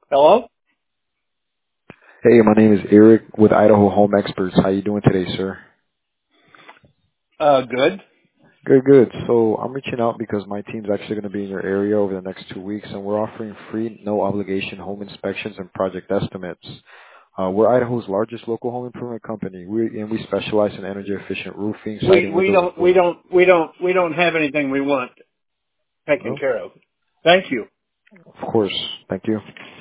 Hello? Hey, my name is Eric with Idaho Home Experts. How you doing today, sir? Good. Good, good. So I'm reaching out because my team's actually going to be in your area over the next 2 weeks, and we're offering free, no obligation home inspections and project estimates. We're Idaho's largest local home improvement company. We specialize in energy efficient roofing, We siding, we windows, and don't we doors. don't we don't we don't have anything we want taken No, care of. Thank you. of course. Thank you.